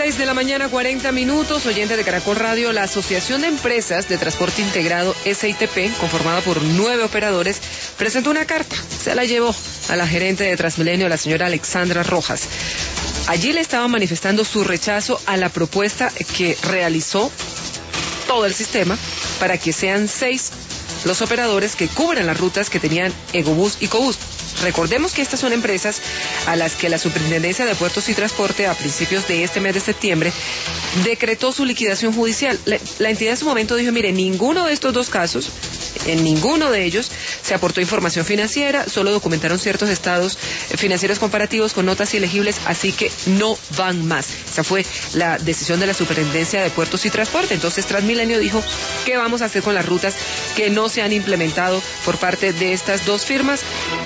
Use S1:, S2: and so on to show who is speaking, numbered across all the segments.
S1: 6 de la mañana, 40 minutos, oyente de Caracol Radio. La Asociación de Empresas de Transporte Integrado, SITP, conformada por 9 operadores, presentó una carta. Se la llevó a la gerente de Transmilenio, la señora Alexandra Rojas. Allí le estaban manifestando su rechazo a la propuesta que realizó todo el sistema para que sean 6 los operadores que cubran las rutas que tenían Egobús y Cobús. Recordemos que estas son empresas a las que la Superintendencia de Puertos y Transporte a principios de este mes de septiembre decretó su liquidación judicial. La entidad en su momento dijo, mire, ninguno de estos dos casos, en ninguno de ellos se aportó información financiera, solo documentaron ciertos estados financieros comparativos con notas ilegibles, así que no van más. Esa fue la decisión de la Superintendencia de Puertos y Transporte. Entonces Transmilenio dijo, ¿qué vamos a hacer con las rutas que no se han implementado por parte de estas dos firmas?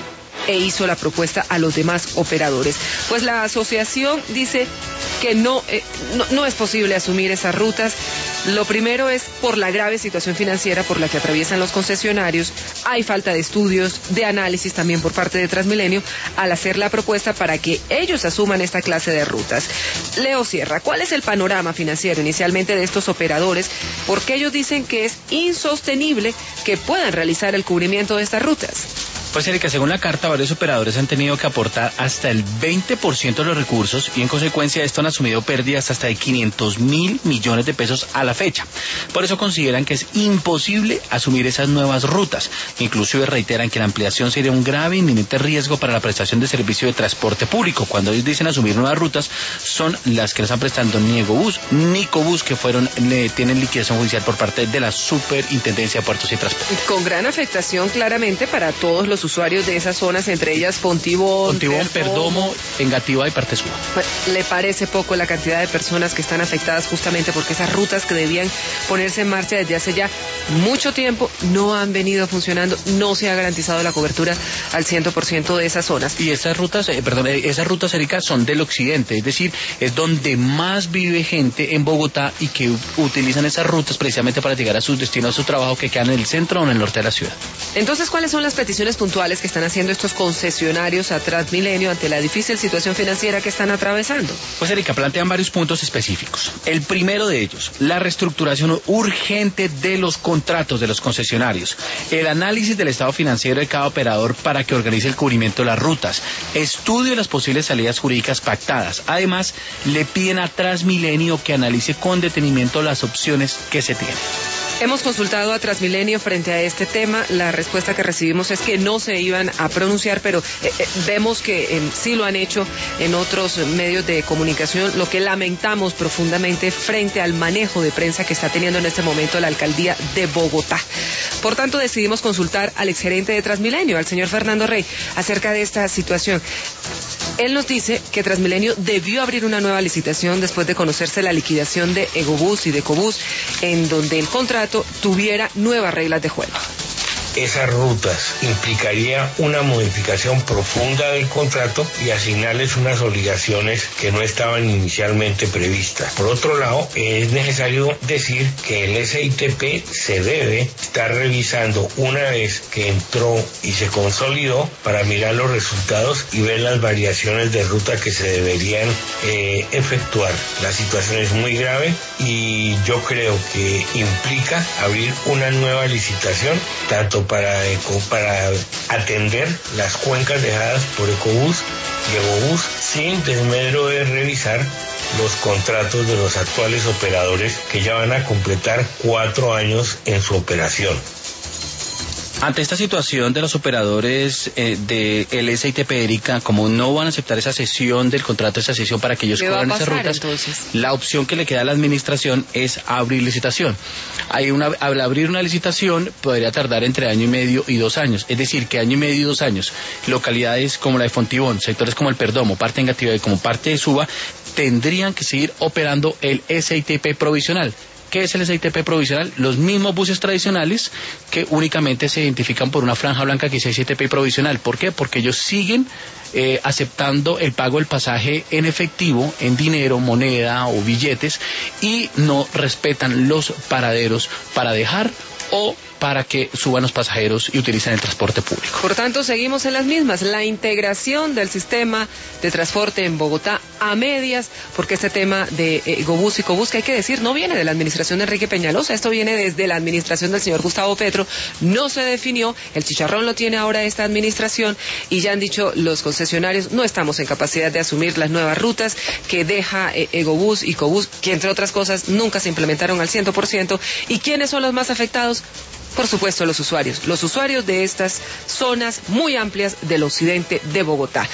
S1: E hizo la propuesta a los demás operadores. Pues la asociación dice que no es posible asumir esas rutas. Lo primero es por la grave situación financiera por la que atraviesan los concesionarios. Hay falta de estudios, de análisis también por parte de Transmilenio al hacer la propuesta para que ellos asuman esta clase de rutas. Leo Sierra, ¿cuál es el panorama financiero inicialmente de estos operadores? Porque ellos dicen que es insostenible que puedan realizar el cubrimiento de estas rutas.
S2: Pues Erika, según la carta, varios operadores han tenido que aportar hasta el 20% de los recursos y en consecuencia de esto han asumido pérdidas hasta de 500.000 millones de pesos a la fecha. Por eso consideran que es imposible asumir esas nuevas rutas. Inclusive reiteran que la ampliación sería un grave e inminente riesgo para la prestación de servicio de transporte público. Cuando ellos dicen asumir nuevas rutas, son las que no están prestando ni Egobús ni Cobús, que tienen liquidación judicial por parte de la Superintendencia de Puertos y Transporte.
S1: Con gran afectación claramente para todos los usuarios de esas zonas, entre ellas Fontibón,
S2: Perdomo, Engativá y Partesuba.
S1: ¿Le parece poco la cantidad de personas que están afectadas justamente porque esas rutas que debían ponerse en marcha desde hace ya mucho tiempo no han venido funcionando, no se ha garantizado la cobertura al 100% de esas zonas?
S2: Y esas rutas, Erika, son del occidente, es decir, es donde más vive gente en Bogotá y que utilizan esas rutas precisamente para llegar a sus destinos, a su trabajo, que quedan en el centro o en el norte de la ciudad.
S1: Entonces, ¿cuáles son las peticiones puntuales que están haciendo estos concesionarios a Transmilenio ante la difícil situación financiera que están atravesando?
S2: Pues Erika, plantean varios puntos específicos. El primero de ellos, la reestructuración urgente de los contratos de los concesionarios, el análisis del estado financiero de cada operador para que organice el cubrimiento de las rutas, estudio de las posibles salidas jurídicas pactadas. Además, le piden a Transmilenio que analice con detenimiento las opciones que se tienen.
S1: Hemos consultado a Transmilenio frente a este tema. La respuesta que recibimos es que no se iban a pronunciar, pero vemos que sí lo han hecho en otros medios de comunicación, lo que lamentamos profundamente frente al manejo de prensa que está teniendo en este momento la alcaldía de Bogotá. Por tanto, decidimos consultar al exgerente de Transmilenio, al señor Fernando Rey, acerca de esta situación. Él nos dice que Transmilenio debió abrir una nueva licitación después de conocerse la liquidación de Egobús y de Cobús, en donde el contrato tuviera nuevas reglas de juego.
S3: Esas rutas implicaría una modificación profunda del contrato y asignarles unas obligaciones que no estaban inicialmente previstas. Por otro lado, es necesario decir que el SITP se debe estar revisando una vez que entró y se consolidó para mirar los resultados y ver las variaciones de ruta que se deberían efectuar. La situación es muy grave y yo creo que implica abrir una nueva licitación, tanto para atender las cuencas dejadas por Ecobús y Egobús, sin desmedro de revisar los contratos de los actuales operadores que ya van a completar 4 años en su operación.
S2: Ante esta situación de los operadores del SITP, Erika, como no van a aceptar esa cesión del contrato, esa cesión para que ellos cubran esas rutas, entonces, la opción que le queda a la administración es abrir licitación. Al abrir una licitación podría tardar entre 1 año y medio y 2 años, es decir, que 1 año y medio y 2 años, localidades como la de Fontibón, sectores como el Perdomo, parte de Engativá y como parte de Suba, tendrían que seguir operando el SITP provisional. ¿Qué es el SITP provisional? Los mismos buses tradicionales que únicamente se identifican por una franja blanca que dice SITP provisional. ¿Por qué? Porque ellos siguen aceptando el pago del pasaje en efectivo, en dinero, moneda o billetes, y no respetan los paraderos para dejar o para que suban los pasajeros y utilicen el transporte público.
S1: Por tanto, seguimos en las mismas. La integración del sistema de transporte en Bogotá a medias, porque este tema de Egobús y Cobús, que hay que decir, no viene de la administración de Enrique Peñalosa, esto viene desde la administración del señor Gustavo Petro, no se definió, el chicharrón lo tiene ahora esta administración y ya han dicho los concesionarios, no estamos en capacidad de asumir las nuevas rutas que deja Egobús y Cobús, que entre otras cosas nunca se implementaron al 100%. ¿Y quiénes son los más afectados? Por supuesto, los usuarios de estas zonas muy amplias del occidente de Bogotá.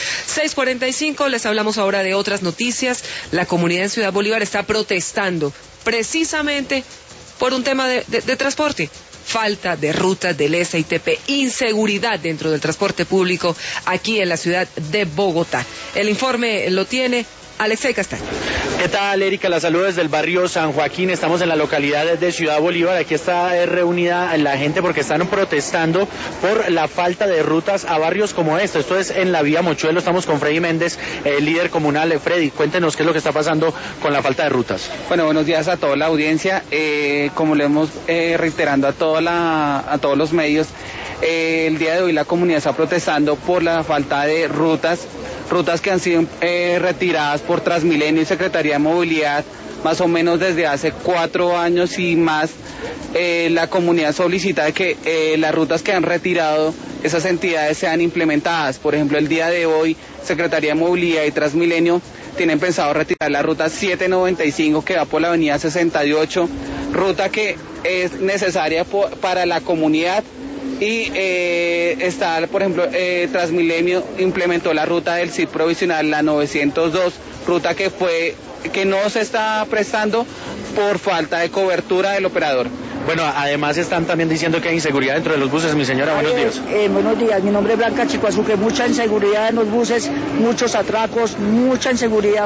S1: 6:45, les hablamos ahora de otras noticias. La comunidad en Ciudad Bolívar está protestando precisamente por un tema de transporte. Falta de rutas del SITP, inseguridad dentro del transporte público aquí en la ciudad de Bogotá. El informe lo tiene Alexei Castaño.
S4: ¿Qué tal, Erika? La saludo desde el barrio San Joaquín. Estamos en la localidad de Ciudad Bolívar. Aquí está reunida la gente porque están protestando por la falta de rutas a barrios como este. Esto es en la vía Mochuelo. Estamos con Freddy Méndez, líder comunal. Freddy, cuéntenos qué es lo que está pasando con la falta de rutas.
S5: Bueno, buenos días a toda la audiencia. Como le hemos reiterando a todos los medios, el día de hoy la comunidad está protestando por la falta de rutas que han sido retiradas por Transmilenio y Secretaría de Movilidad más o menos desde hace 4 años y más. La comunidad solicita de que las rutas que han retirado esas entidades sean implementadas. Por ejemplo, el día de hoy Secretaría de Movilidad y Transmilenio tienen pensado retirar la ruta 795 que va por la avenida 68, ruta que es necesaria para la comunidad. Y está, por ejemplo, Transmilenio implementó la ruta del CID provisional, la 902, ruta que no se está prestando por falta de cobertura del operador.
S4: Bueno, además están también diciendo que hay inseguridad dentro de los buses. Mi señora, buenos días.
S6: Buenos días, mi nombre es Blanca Chicoazuque. Mucha inseguridad en los buses, muchos atracos, mucha inseguridad.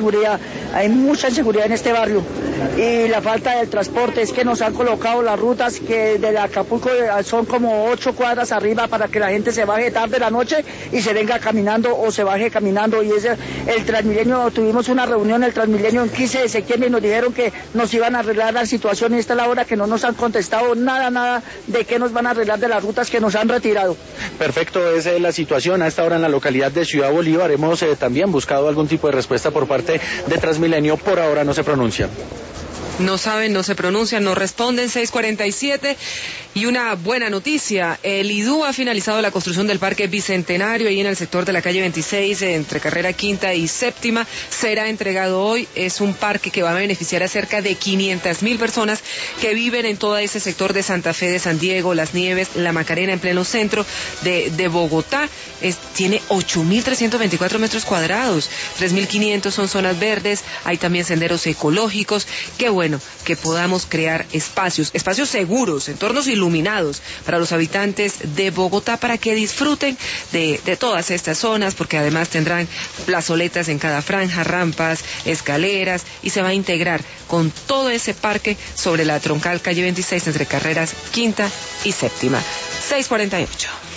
S6: Hay mucha inseguridad en este barrio. Y la falta del transporte es que nos han colocado las rutas que de Acapulco son como 8 cuadras arriba para que la gente se baje tarde la noche y se venga caminando o se baje caminando. Y el Transmilenio, tuvimos una reunión el Transmilenio el 15 de septiembre y nos dijeron que nos iban a arreglar la situación y esta es la hora que no nos han contestado nada de qué nos van a arreglar de las rutas que nos han retirado.
S4: Perfecto, esa es la situación a esta hora en la localidad de Ciudad Bolívar. Hemos también buscado algún tipo de respuesta por parte de Transmilenio, por ahora no se pronuncia.
S1: No saben, no se pronuncian, no responden. 6:47 y una buena noticia. El IDU ha finalizado la construcción del Parque Bicentenario ahí en el sector de la calle 26 entre carrera quinta y séptima. Será entregado hoy. Es un parque que va a beneficiar a cerca de 500,000 personas que viven en todo ese sector de Santa Fe, de San Diego, Las Nieves, La Macarena, en pleno centro de Bogotá. Tiene 8.324 metros cuadrados. 3.500 son zonas verdes. Hay también senderos ecológicos. Qué bueno que podamos crear espacios seguros, entornos iluminados para los habitantes de Bogotá para que disfruten de todas estas zonas, porque además tendrán plazoletas en cada franja, rampas, escaleras, y se va a integrar con todo ese parque sobre la troncal calle 26 entre carreras quinta y séptima. 6:48.